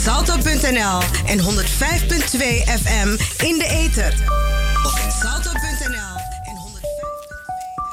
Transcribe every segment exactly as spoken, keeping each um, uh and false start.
salto punt n l en honderd vijf komma twee F M in de ether. Op salto punt n l en honderd vijf komma twee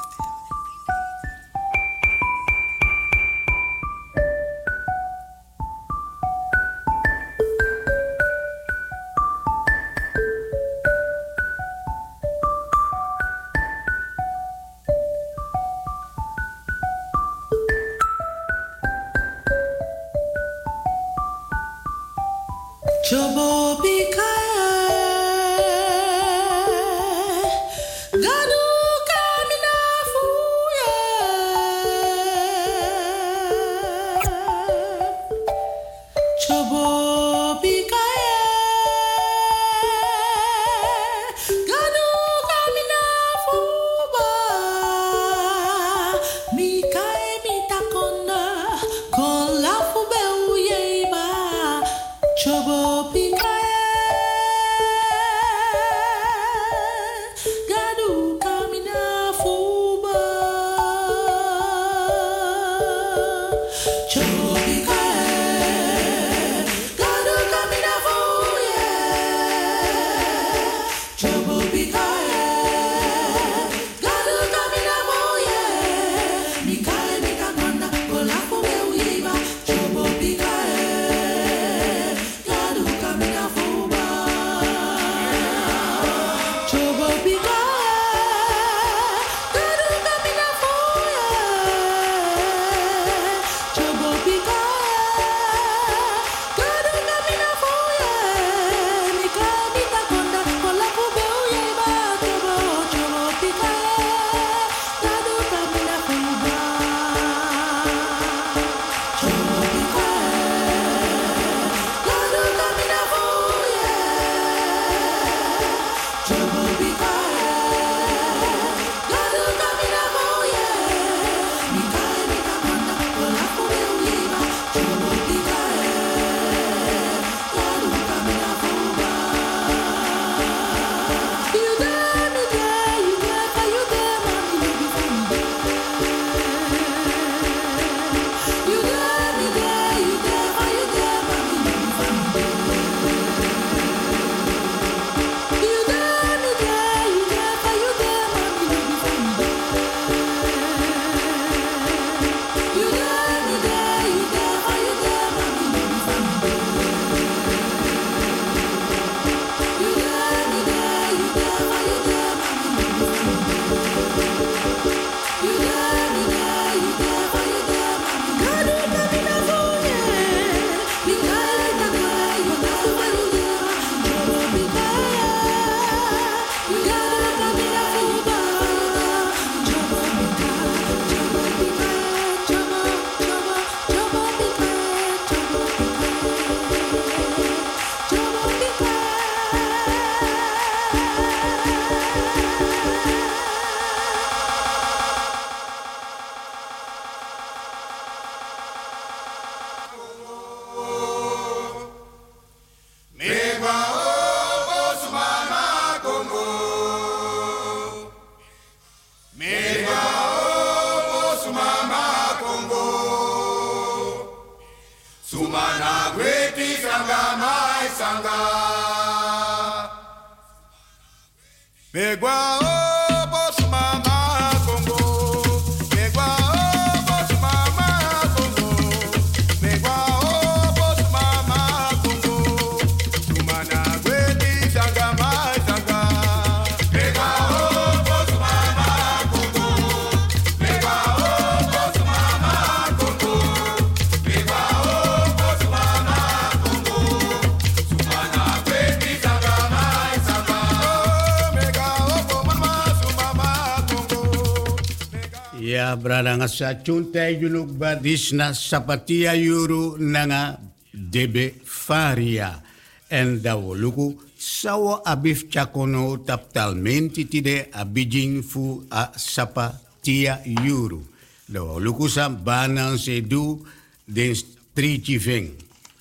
Brada sa chuntai yuluk badis na sapatia yuru nanga debe faria. En dawo luku sawo abif chakono taptalmenti tide abijing fu a sapatia yuru. Dawo luku sam banan se du den strici ving.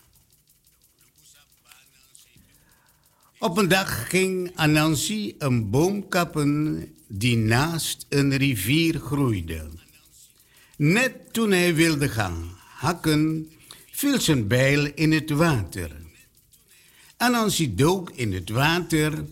Op een dag ging Anansi een boom kappen die naast een rivier groeide. Net toen hij wilde gaan hakken, viel zijn bijl in het water. Anansi dook in het water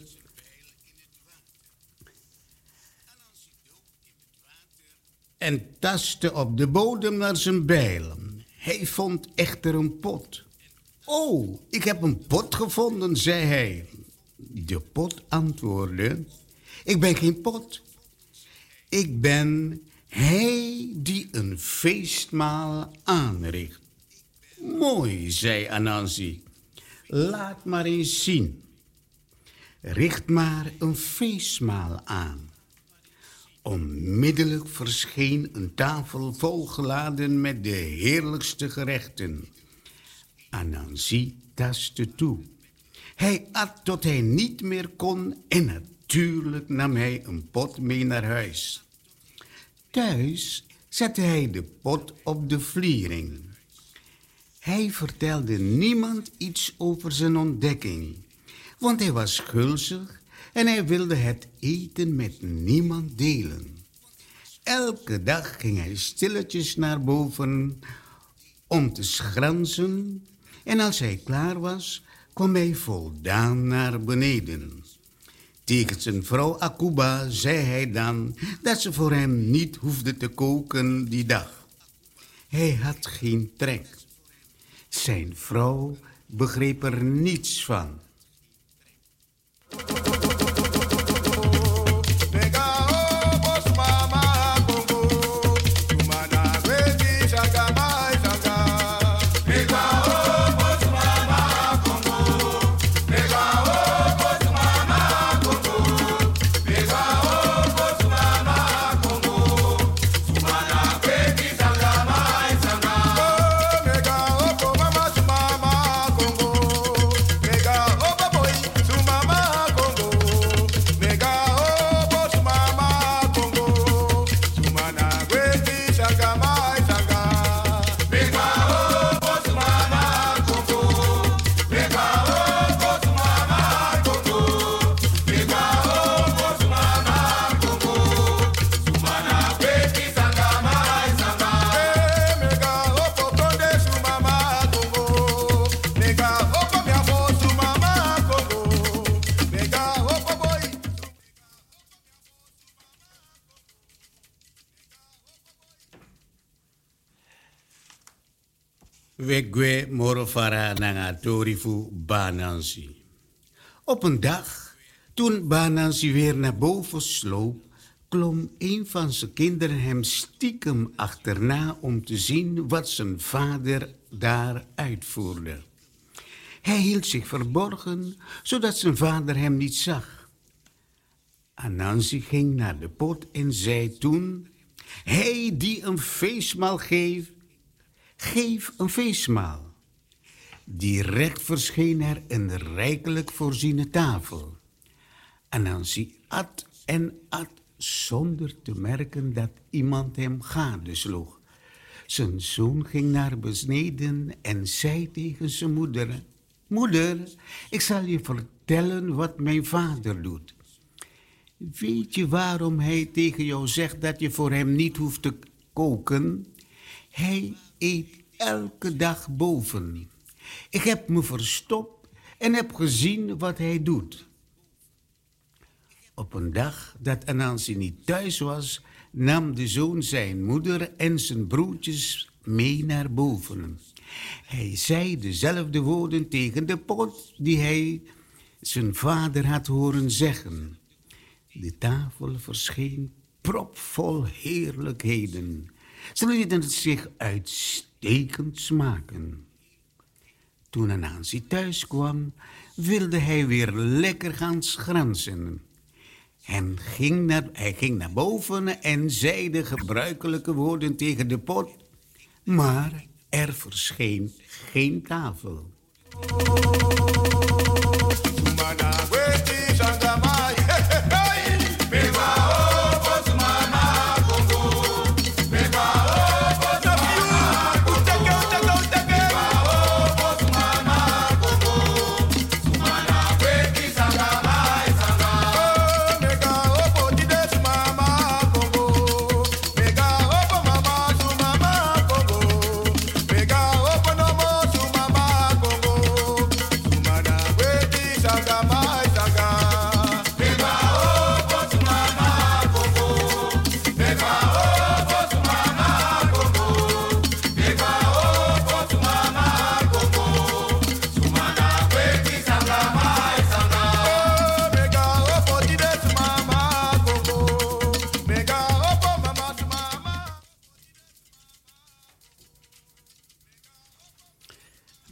en tastte op de bodem naar zijn bijl. Hij vond echter een pot. Oh, ik heb een pot gevonden, zei hij. De pot antwoordde: ik ben geen pot. Ik ben hij die een feestmaal aanricht. Mooi, zei Anansi. Laat maar eens zien. Richt maar een feestmaal aan. Onmiddellijk verscheen een tafel volgeladen met de heerlijkste gerechten. Anansi tastte toe. Hij at tot hij niet meer kon en natuurlijk nam hij een pot mee naar huis. Thuis zette hij de pot op de vliering. Hij vertelde niemand iets over zijn ontdekking, want hij was gulzig en hij wilde het eten met niemand delen. Elke dag ging hij stilletjes naar boven om te schransen en als hij klaar was, kwam hij voldaan naar beneden. Tegen zijn vrouw Akuba zei hij dan dat ze voor hem niet hoefde te koken die dag. Hij had geen trek. Zijn vrouw begreep er niets van. Wegwe morofara nanga torifu Banansi. Op een dag, toen Banansi weer naar boven sloop, klom een van zijn kinderen hem stiekem achterna om te zien wat zijn vader daar uitvoerde. Hij hield zich verborgen, zodat zijn vader hem niet zag. Anansi ging naar de pot en zei toen: hij die een feestmaal geeft, geef een feestmaal. Direct verscheen er een rijkelijk voorziene tafel. Anansi at en at zonder te merken dat iemand hem gadesloeg. Zijn zoon ging naar beneden en zei tegen zijn moeder: moeder, ik zal je vertellen wat mijn vader doet. Weet je waarom hij tegen jou zegt dat je voor hem niet hoeft te koken? Hij eet elke dag boven. Ik heb me verstopt en heb gezien wat hij doet. Op een dag dat Anansi niet thuis was, nam de zoon zijn moeder en zijn broertjes mee naar boven. Hij zei dezelfde woorden tegen de pot die hij zijn vader had horen zeggen. De tafel verscheen propvol heerlijkheden. Ze lieten het zich uitstekend smaken. Toen Anansi thuis kwam, wilde hij weer lekker gaan schransen. En ging naar, hij ging naar boven en zei de gebruikelijke woorden tegen de pot, maar er verscheen geen tafel.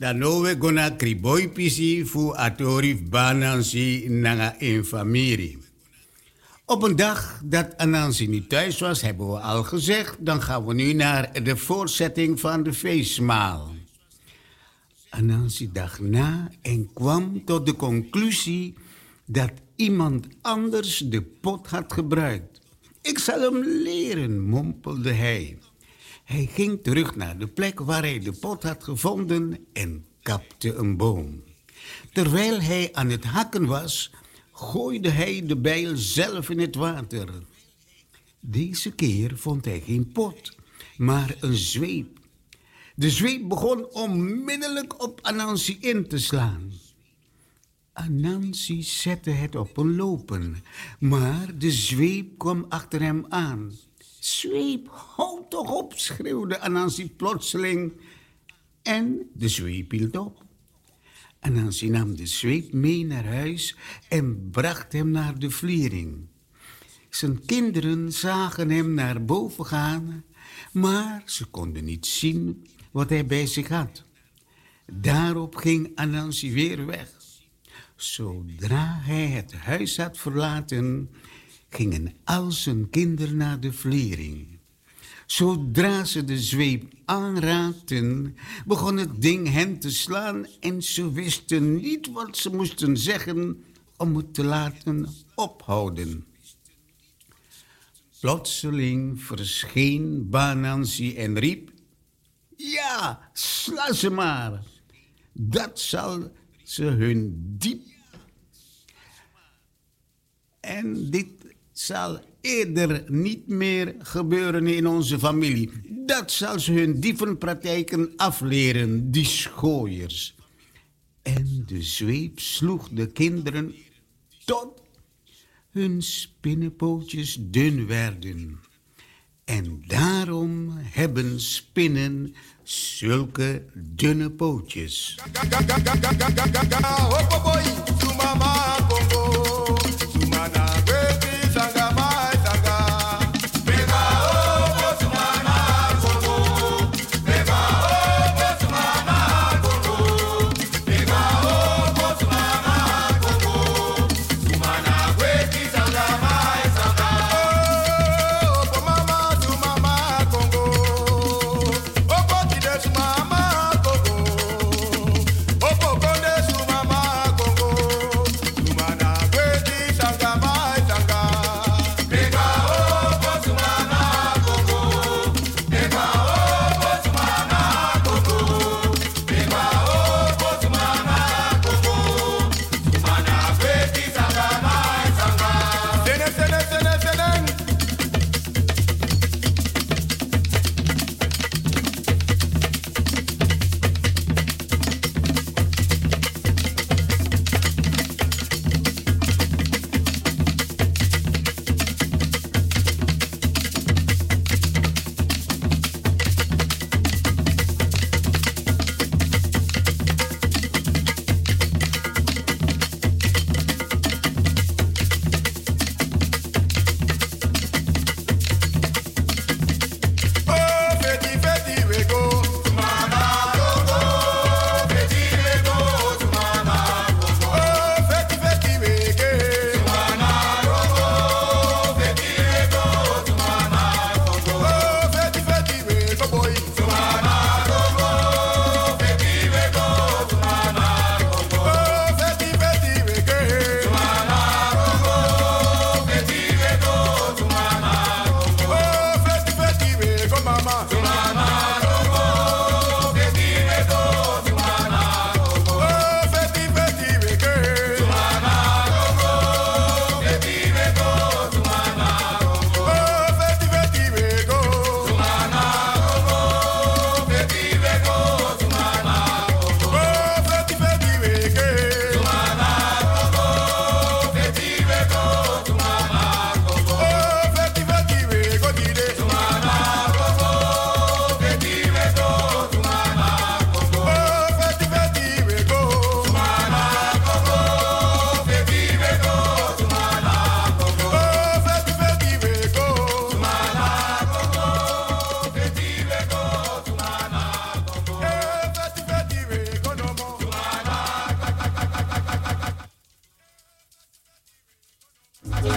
dan nou we gonna kriboy pisi fu atorif banansi nanga in familie. Op een dag dat Anansi niet thuis was, hebben we al gezegd, dan gaan we nu naar de voortzetting van de feestmaal. Anansi dacht na en kwam tot de conclusie dat iemand anders de pot had gebruikt. Ik zal hem leren, mompelde hij. Hij ging terug naar de plek waar hij de pot had gevonden en kapte een boom. Terwijl hij aan het hakken was, gooide hij de bijl zelf in het water. Deze keer vond hij geen pot, maar een zweep. De zweep begon onmiddellijk op Anansi in te slaan. Anansi zette het op een lopen, maar de zweep kwam achter hem aan. Zweep, houd toch op, schreeuwde Anansi plotseling. En de zweep hield op. Anansi nam de zweep mee naar huis en bracht hem naar de vliering. Zijn kinderen zagen hem naar boven gaan, maar ze konden niet zien wat hij bij zich had. Daarop ging Anansi weer weg. Zodra hij het huis had verlaten, gingen al zijn kinderen naar de vliering. Zodra ze de zweep aanraakten, begon het ding hen te slaan en ze wisten niet wat ze moesten zeggen om het te laten ophouden. Plotseling verscheen Banansi en riep: ja, sla ze maar. Dat zal ze hun diep. En dit zal eerder niet meer gebeuren in onze familie. Dat zal ze hun dievenpraktijken afleren, die schooiers. En de zweep sloeg de kinderen tot hun spinnenpootjes dun werden. En daarom hebben spinnen zulke dunne pootjes. Mama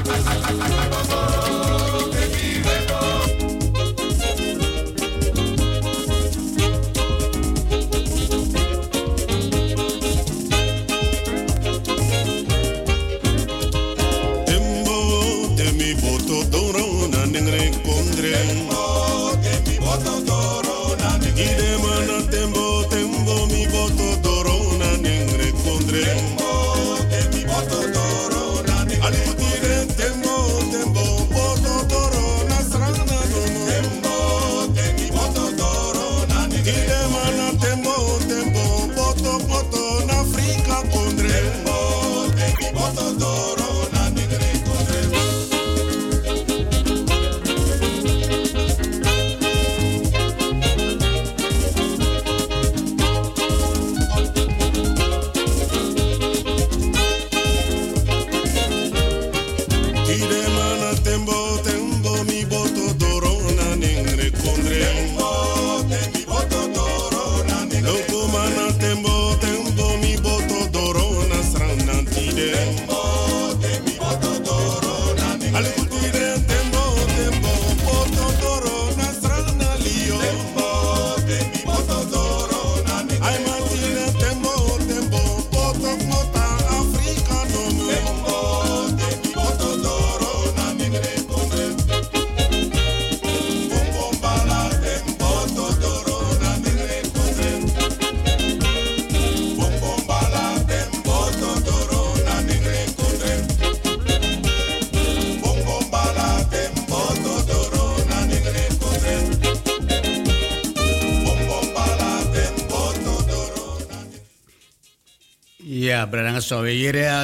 Ja, brada so yere a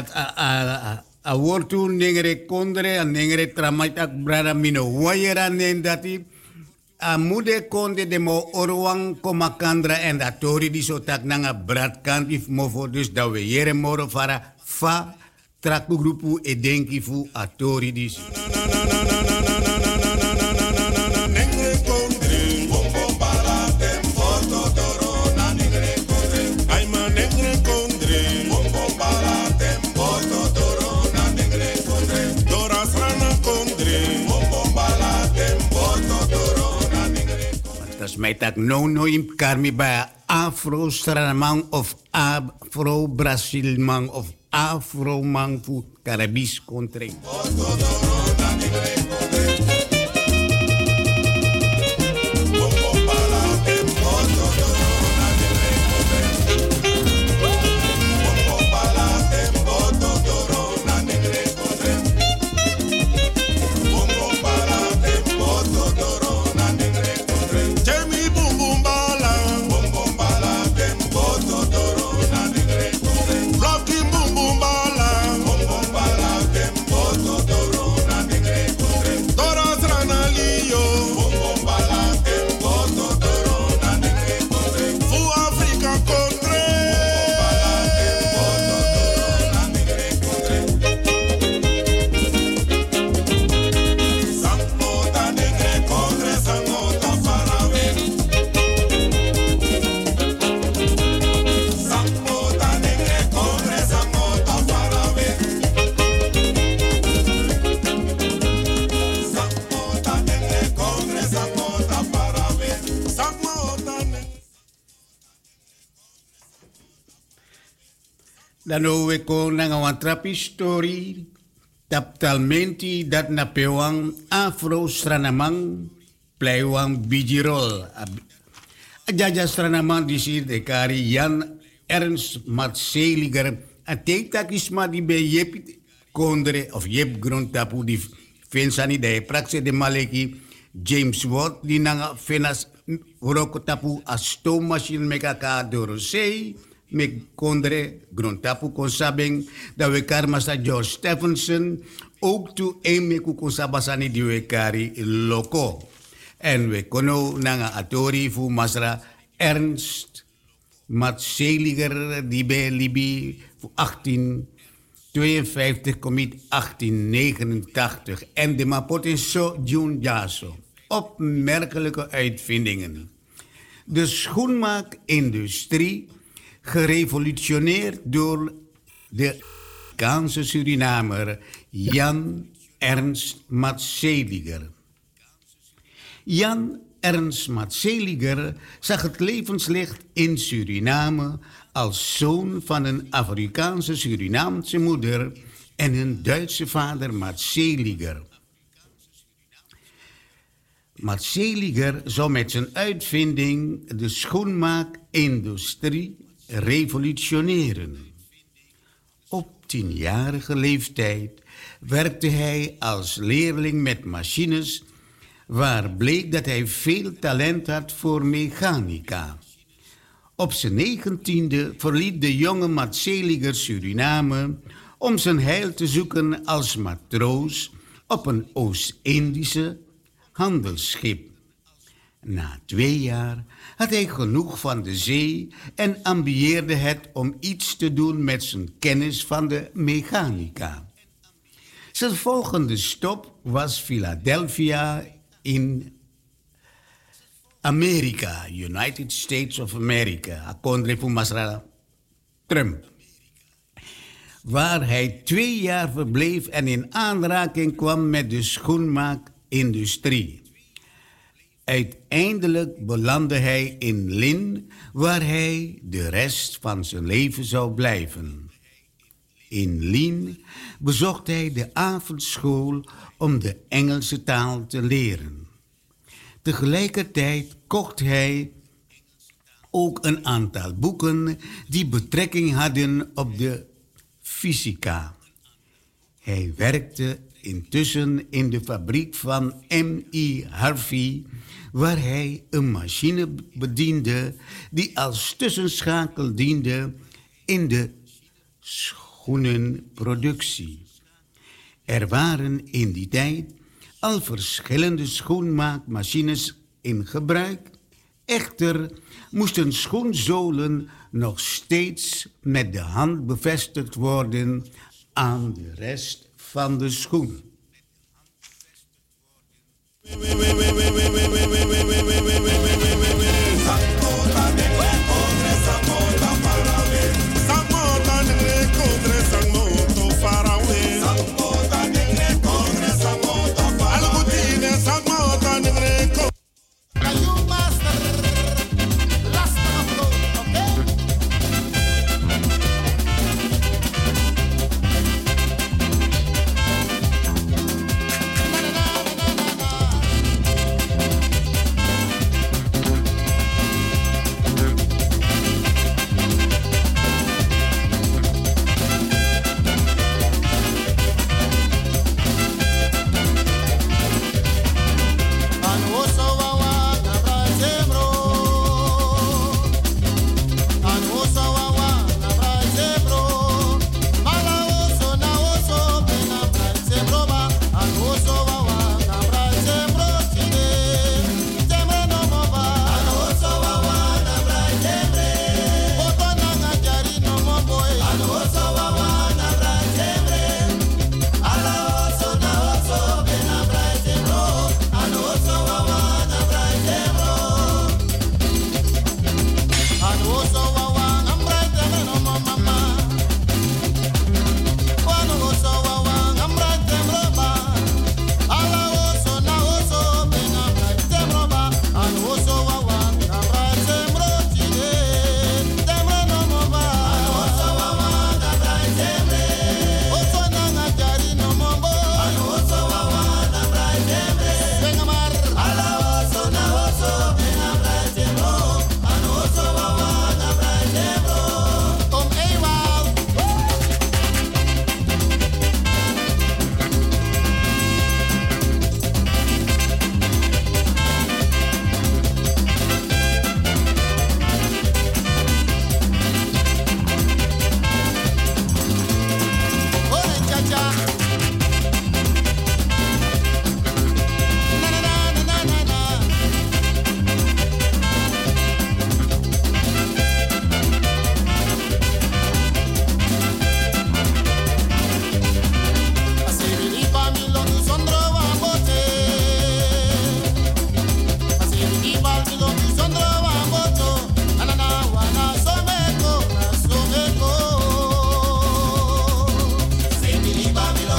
a a wortu nengere kondre a nengere tramaitak brada mino wayera nendati a mude konde de mo orwang komakandra en da tori di so tak nanga brad kan if mofo dus da we yere moro fara fa traku grupu e denki fu a tori dis. Mij tak no no im karmi bij Afro Stranamang of Afro Brasilman of Afro man fu Caribis country. Dan we ko nanga wan trapi story taptalmenti dat na pewang Afro Stranamang pleiwang bijirol. Ajaja Stranamang disir de kari Jan Ernst Matseliger a teektakisma di be yep kondre of yep grondtapu di fensani de praxe de maleki James Watt di nanga fenas rokotapu a stoommachine mekaka door zee me kondre grondtapu konsabeng da we karmasa George Stephenson ook tu een me kukonsabasani di we kari loko en we kono nanga atori fu masra Ernst Matseliger die bij Libi fu achttien tweeënvijftig komit achttien negenentachtig en de mapotin so Jun Jaso. Opmerkelijke uitvindingen. De schoenmaakindustrie, gerevolutioneerd door de Amerikaanse Surinamer Jan Ernst Madseliger. Jan Ernst Madseliger zag het levenslicht in Suriname als zoon van een Afrikaanse Surinaamse moeder en een Duitse vader Madseliger. Madseliger zou met zijn uitvinding de schoenmaakindustrie revolutioneren. Op tienjarige leeftijd werkte hij als leerling met machines, waar bleek dat hij veel talent had voor mechanica. Op zijn negentiende verliet de jonge Madseliger Suriname om zijn heil te zoeken als matroos op een Oost-Indische handelsschip. Na twee jaar had hij genoeg van de zee en ambieerde het om iets te doen met zijn kennis van de mechanica. Zijn volgende stop was Philadelphia in Amerika, United States of America, akondre voor Masra Trump, waar hij twee jaar verbleef en in aanraking kwam met de schoenmaakindustrie. Uiteindelijk belandde hij in Lynn, waar hij de rest van zijn leven zou blijven. In Lynn bezocht hij de avondschool om de Engelse taal te leren. Tegelijkertijd kocht hij ook een aantal boeken die betrekking hadden op de fysica. Hij werkte intussen in de fabriek van M I Harvey, waar hij een machine bediende die als tussenschakel diende in de schoenenproductie. Er waren in die tijd al verschillende schoenmaakmachines in gebruik. Echter moesten schoenzolen nog steeds met de hand bevestigd worden aan de rest van de schoen. Babylon.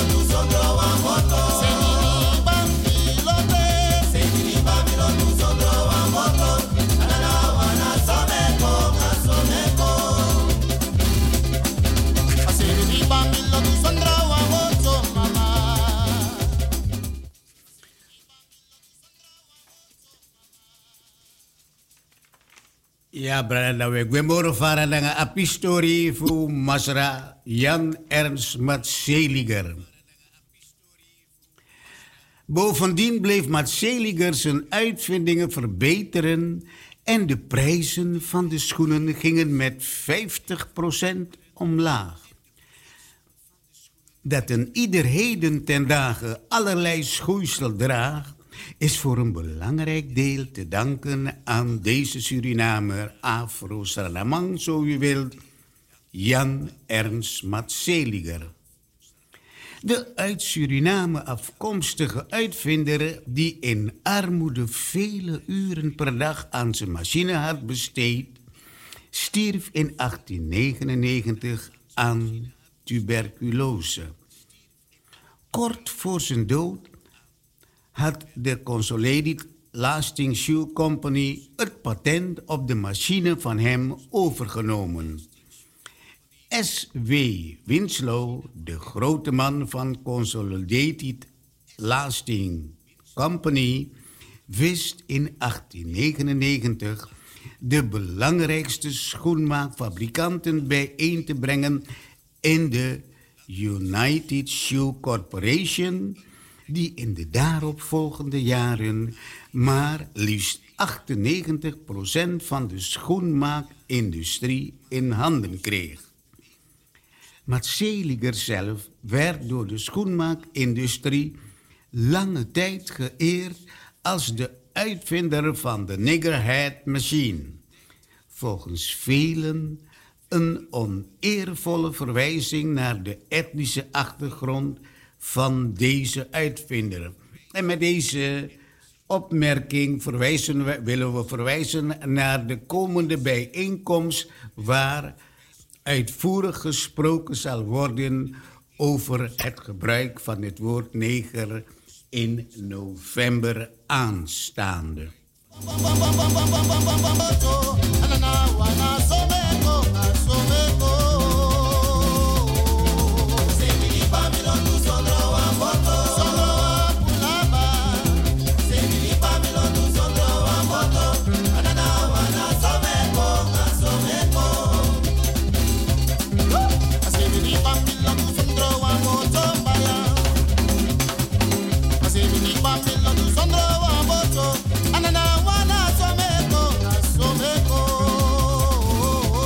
Ja, brada, we gwemoro fara nanga apistori fu Masra Jan Ernst Matseliger. Bovendien bleef Matseliger zijn uitvindingen verbeteren en de prijzen van de schoenen gingen met vijftig procent omlaag. Dat een ieder heden ten dagen allerlei schoeisel draagt, is voor een belangrijk deel te danken aan deze Surinamer, Afro-Salamang, zo u wilt, Jan Ernst Matseliger. De uit Suriname afkomstige uitvinder die in armoede vele uren per dag aan zijn machine had besteed, stierf in achttien negenennegentig aan tuberculose. Kort voor zijn dood had de Consolidated Lasting Shoe Company het patent op de machine van hem overgenomen. S W Winslow, de grote man van Consolidated Lasting Company, wist in achttien negenennegentig de belangrijkste schoenmaakfabrikanten bijeen te brengen in de United Shoe Corporation, die in de daaropvolgende jaren maar liefst achtennegentig procent van de schoenmaakindustrie in handen kreeg. Matseliger zelf werd door de schoenmaakindustrie lange tijd geëerd als de uitvinder van de Niggerhead Machine. Volgens velen een oneervolle verwijzing naar de etnische achtergrond van deze uitvinder. En met deze opmerking verwijzen we, willen we verwijzen naar de komende bijeenkomst waar uitvoerig gesproken zal worden over het gebruik van het woord neger in november aanstaande. Anana wana someko na someko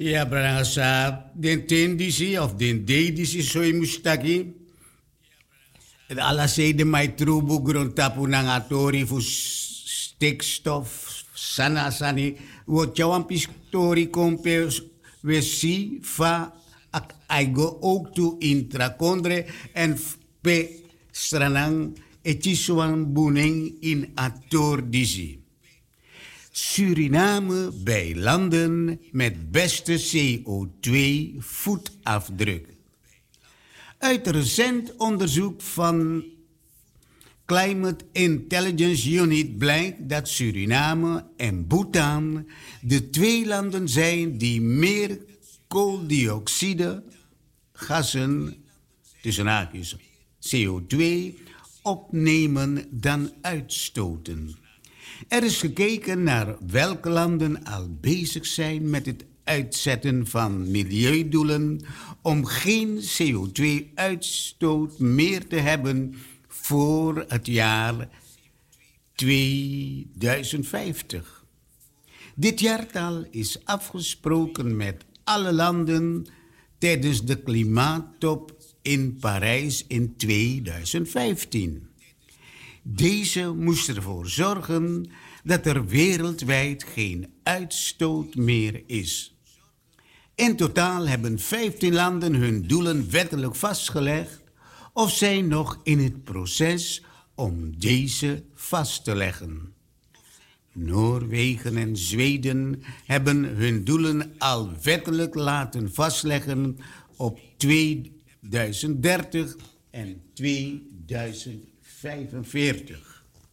Ja, brangasa, den tendisi of den dedisi soy mustaki. Alla sede mai trubu grondtapu nangatori fu stikstof sana sani wo chawan pistori kompe we si fa ak aigo ook tu intracondre en pe stranang etiswan boening in ator disi. Suriname bij landen met beste C O twee voetafdruk. Uit recent onderzoek van Climate Intelligence Unit blijkt dat Suriname en Bhutan de twee landen zijn die meer kooldioxide, gassen, tussen haakjes C O twee, opnemen dan uitstoten. Er is gekeken naar welke landen al bezig zijn met het uitzetten van milieudoelen om geen C O twee uitstoot meer te hebben voor het jaar tweeduizend vijftig. Dit jaartal is afgesproken met alle landen tijdens de klimaattop in Parijs in tweeduizend vijftien. Deze moest ervoor zorgen dat er wereldwijd geen uitstoot meer is. In totaal hebben vijftien landen hun doelen wettelijk vastgelegd of zijn nog in het proces om deze vast te leggen. Noorwegen en Zweden hebben hun doelen al wettelijk laten vastleggen op tweeduizend dertig en tweeduizend vijfenveertig.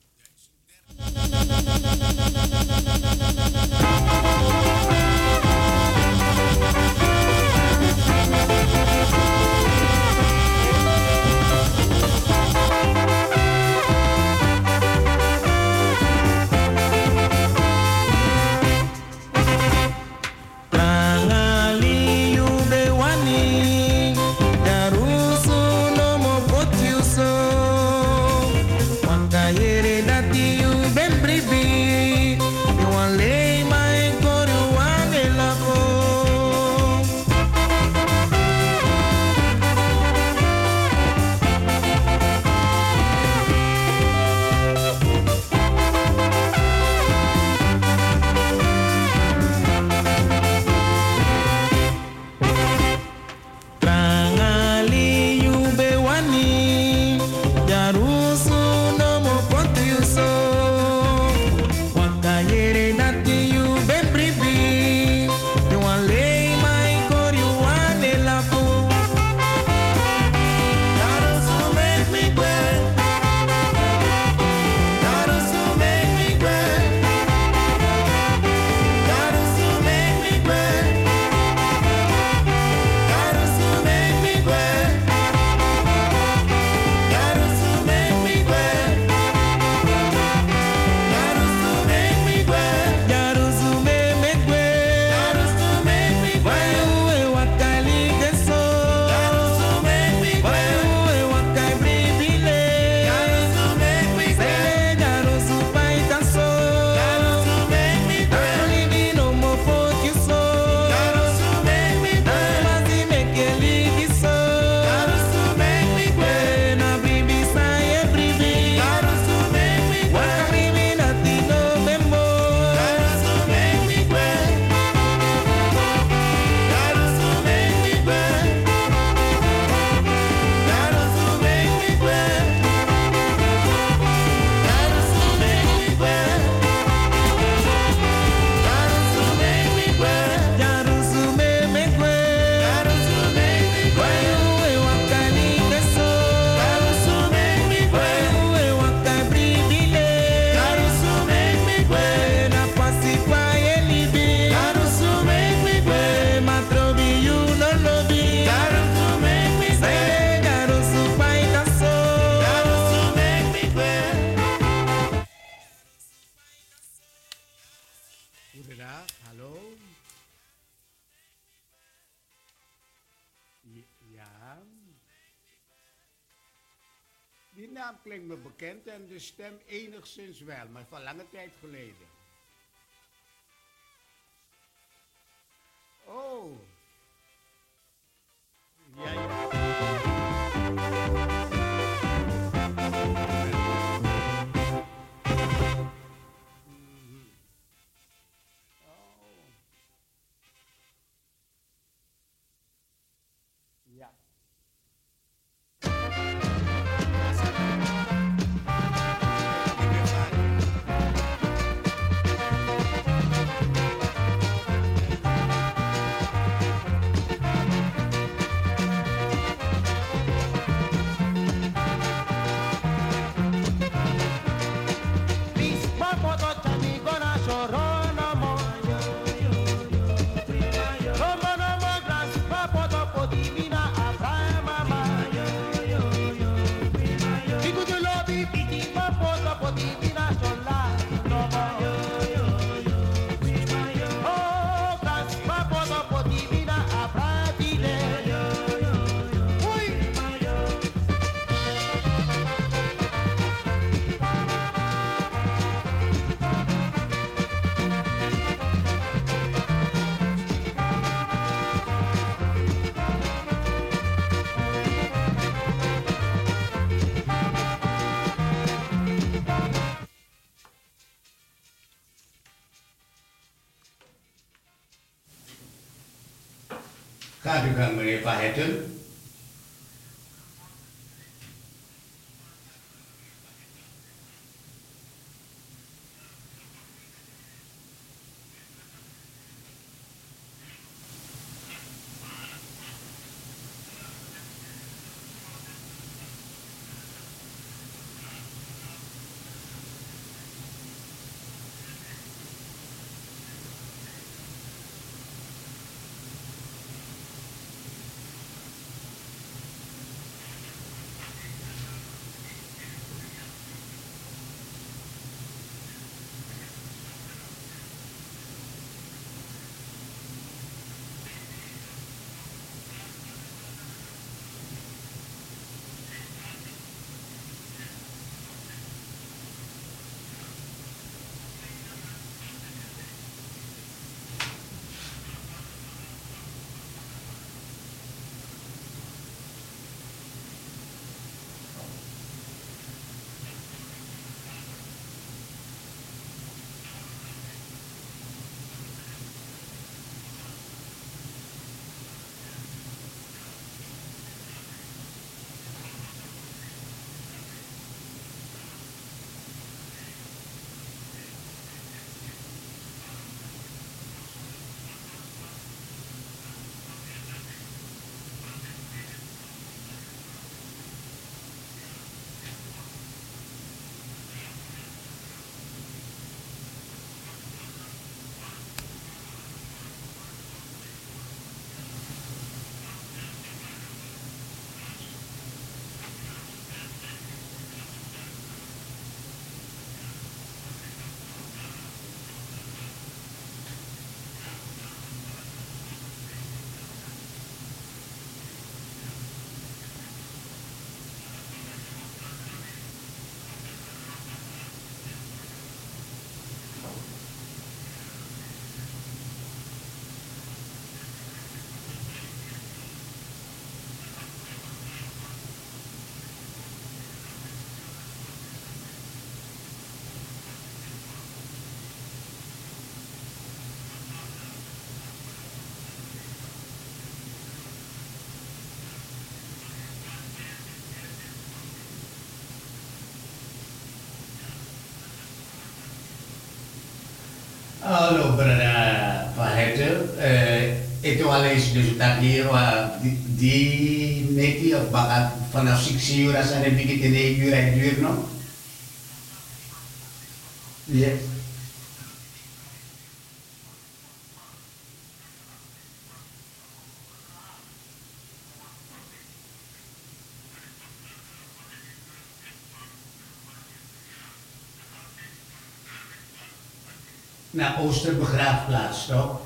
Die naam klinkt me bekend en de stem enigszins wel, maar van lange tijd geleden. Oh, Gaat u gang, meneer Van Hetten. Hallo, brada Van Hertel. Uh, ito wala is dus takiro di di neti of baka vanaf six uur as aan bigit in eight uur uit duur no? Yes. Naar Oosterbegraafplaats, toch?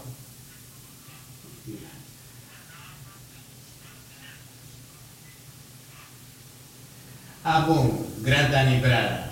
Ah, bom, Grand Anibrada.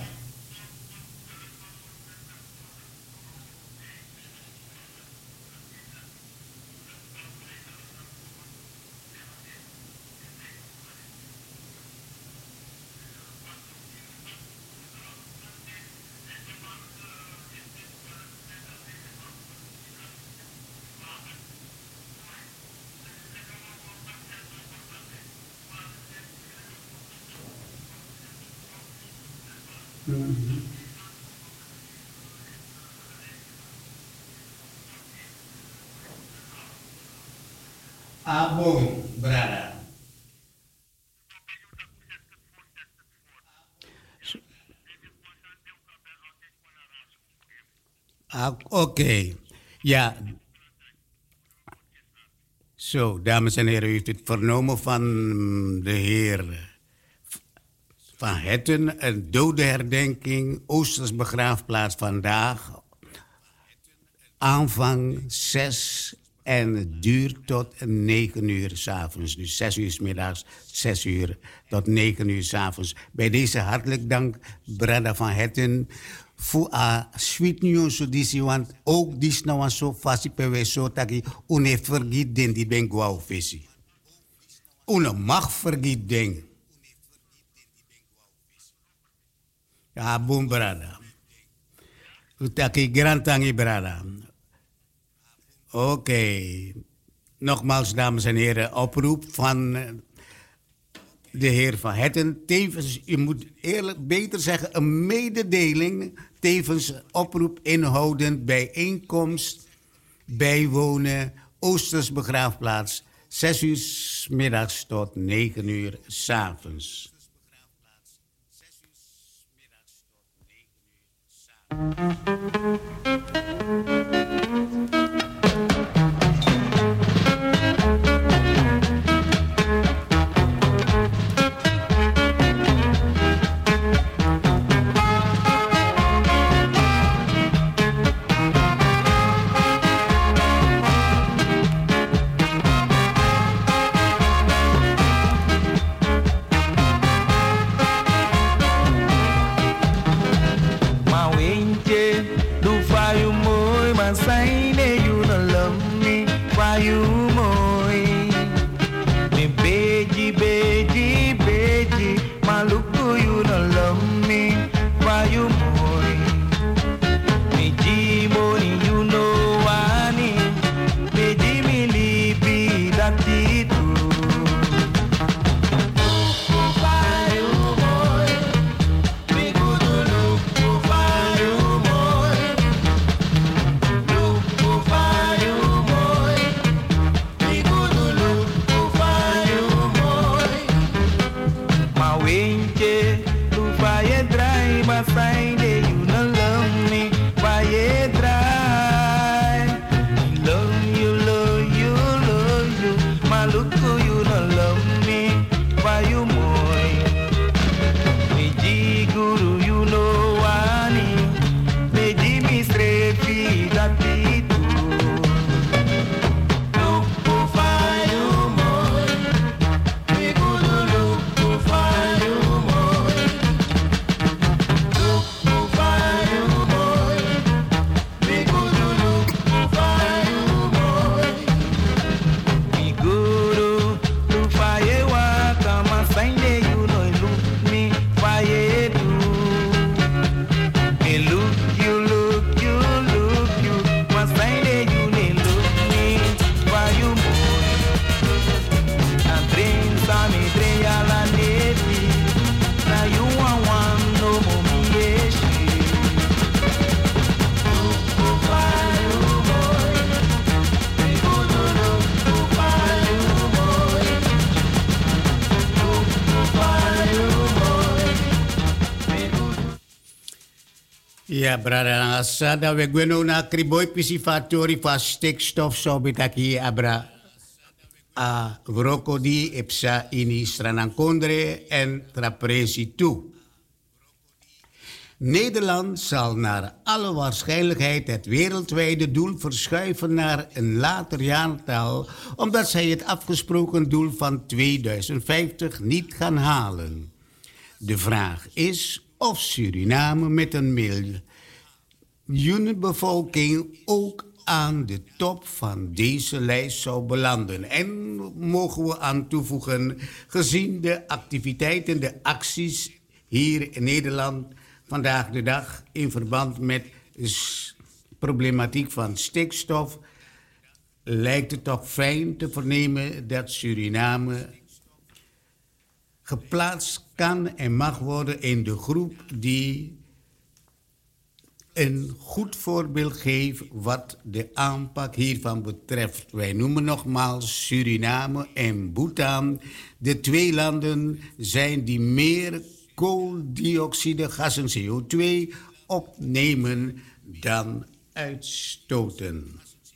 Abong, brada. Ah, Oké, okay. Ja. Zo, dames en heren, u heeft het vernomen van de heer Van Hetten. Een dodenherdenking, Oosters begraafplaats vandaag. Aanvang zes en het duurt tot negen uur 's avonds. Dus zes uur 's middags, zes uur tot negen uur 's avonds. Bij deze hartelijk dank, Brada Van Hetten, voor a sweet news editie, want ook die is nou zo vast bij zo dat je une vergiet den die ben gwauw visie. Une mag vergiet den. Ja, boom, Brada. Utaki grantangi, Brada. Oké. Okay. Nogmaals, dames en heren, oproep van de heer Van Hetten. Tevens, u moet eerlijk beter zeggen, een mededeling. Tevens oproep inhoudend bijeenkomst, bijwonen, Oosters begraafplaats. zes uur 's middags tot negen uur 's avonds. Ja, brada, asada we gweno na kriboy pisifatori fa stikstof so bitaki abra a vrokodi epsa ini stranankondre en trapresi toe. Nederland zal naar alle waarschijnlijkheid het wereldwijde doel verschuiven naar een later jaartal, omdat zij het afgesproken doel van tweeduizend vijftig niet gaan halen. De vraag is of Suriname met een miljoenenbevolking ook aan de top van deze lijst zou belanden. En mogen we aan toevoegen, gezien de activiteiten, de acties hier in Nederland vandaag de dag in verband met de problematiek van stikstof, lijkt het toch fijn te vernemen dat Suriname geplaatst kan en mag worden in de groep die een goed voorbeeld geeft wat de aanpak hiervan betreft. Wij noemen nogmaals Suriname en Bhutan. De twee landen zijn die meer kooldioxide, gassen C O twee, opnemen dan uitstoten.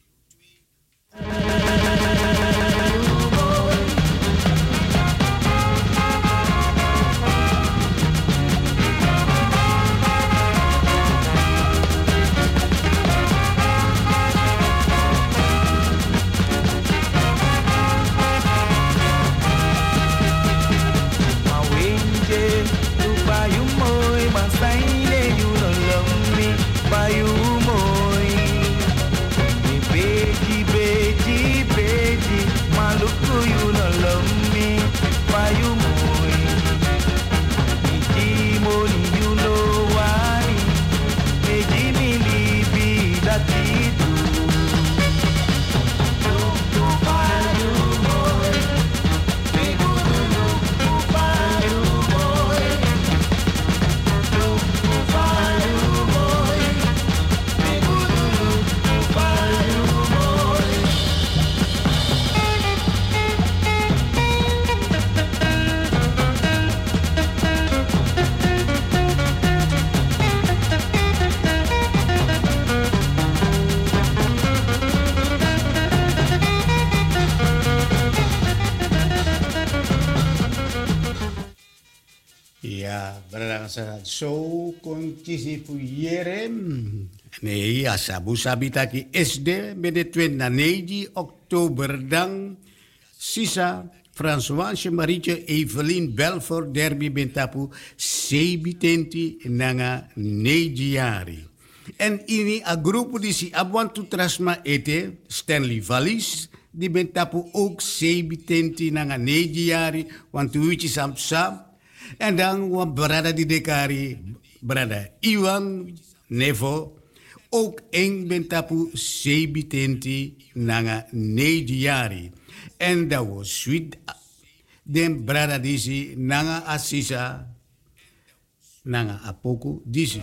Zo kon kisi fuyere. Nee, asabu sabitaki S D met de tweede oktober dan. Sisa, François Marietje Evelien Belfort Derby Bentapu Sebitenti Nanga Negiari. En ini a grupo di si abwantu trasma ete Stanley Vallis di Bentapu ook Sebitenti Nanga Negiari want uichi sam sam. En dan wat brada di dekari, brada Iwan Nevo, ook eng bentapu sebitenti nanga nediari. En dat was sweet, den brada disi nanga asisa, nanga apoku disi.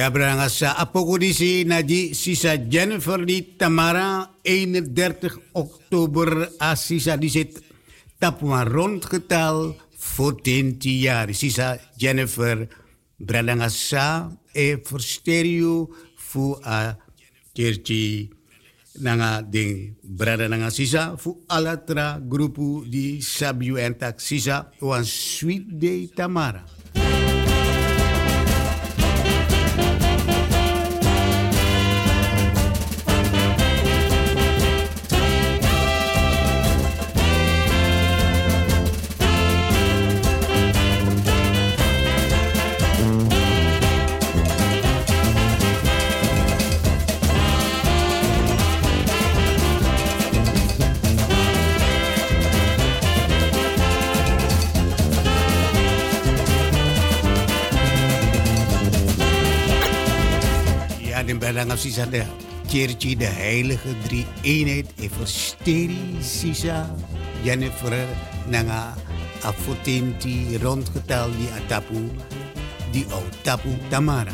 Ja, branga sa apokodisi na di sisa Jennifer di Tamara eenendertig oktober as sisa di zit tapma rondgetal voor tien jaar. Sisa Jennifer branga sa e verstereo fu a kerti nanga ding brada nanga sisa fu alatra grupu di sabiu entak sisa wan sweet day Tamara. Belangrijk sisa de kerkje de heilige drie eenheid e versteri sisa Jennifer nanga afotenti rondgetal di atapu di o tapu Tamara.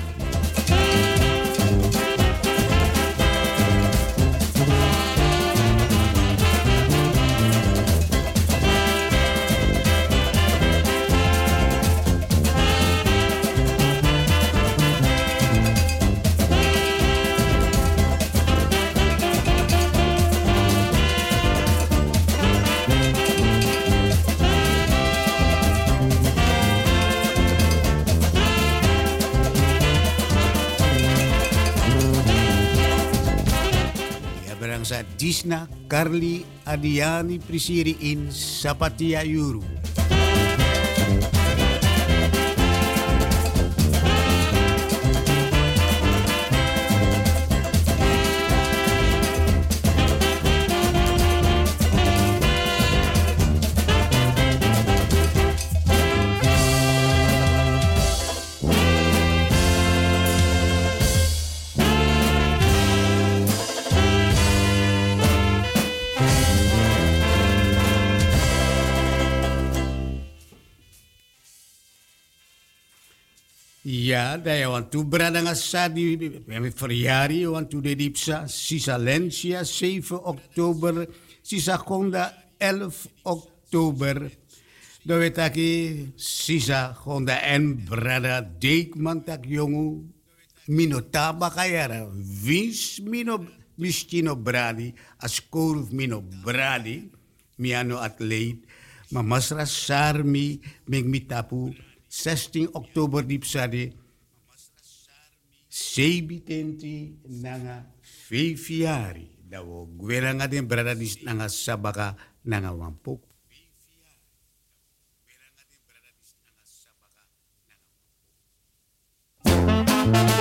Sa Disna Carly Adiani Prisiri in Sapatia Yuru. Ja, dat want toe brada nga sa di verjari want toe de dipsa sisa Lencia zeven oktober sisa Gonda elf oktober. Do weet aki sisa Gonda en brada Deekman tak jongu mino tabakayara wins mino miskino bradi as koruf mino bradi miano atleet ma masra sarmi meg mitapu zestien oktober dipsade sebitenti nanga fefiari dawo gweranga den brada dis nanga sabaka nanga wampok. Thank you.